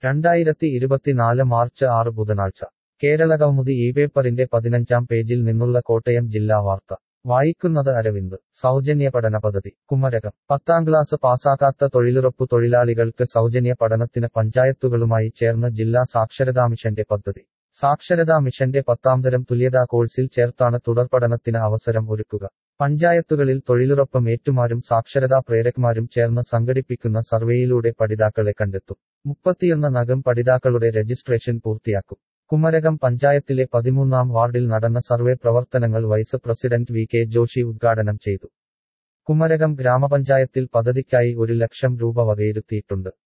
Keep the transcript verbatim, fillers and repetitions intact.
രണ്ടായിരത്തി ഇരുപത്തിനാല് മാർച്ച് ആറ് ബുധനാഴ്ച കേരളകൗമുദി ഈ പേപ്പറിന്റെ പതിനഞ്ചാം പേജിൽ നിന്നുള്ള കോട്ടയം ജില്ലാ വാർത്ത വായിക്കുന്നത് അരവിന്ദ് സൗജന്യ പഠന പദ്ധതി കുമരകം പത്താം ക്ലാസ് പാസാക്കാത്ത തൊഴിലുറപ്പു തൊഴിലാളികൾക്ക് സൗജന്യ പഠനത്തിന് പഞ്ചായത്തുകളുമായി ചേർന്ന് ജില്ലാ സാക്ഷരതാ മിഷന്റെ പദ്ധതി സാക്ഷരതാ മിഷന്റെ പത്താംതരം തുല്യതാ കോഴ്സിൽ ചേർത്താണ് തുടർപഠനത്തിന് അവസരം ഒരുക്കുക പഞ്ചായത്തുകളിൽ തൊഴിലുറപ്പ് മേറ്റുമാരും സാക്ഷരതാ പ്രേരക്മാരും ചേർന്ന് സംഘടിപ്പിക്കുന്ന സർവേയിലൂടെ പഠിതാക്കളെ കണ്ടെത്തും മുപ്പത്തിയൊന്ന് നഗം പഠിതാക്കളുടെ രജിസ്ട്രേഷൻ പൂർത്തിയാക്കും കുമരകം പഞ്ചായത്തിലെ പതിമൂന്നാം വാർഡിൽ നടന്ന സർവേ പ്രവർത്തനങ്ങൾ vice president V K Joshi ഉദ്ഘാടനം ചെയ്തു കുമരകം ഗ്രാമപഞ്ചായത്തിൽ പദ്ധതിക്കായി ഒരു ലക്ഷം രൂപ വകയിരുത്തിയിട്ടുണ്ട്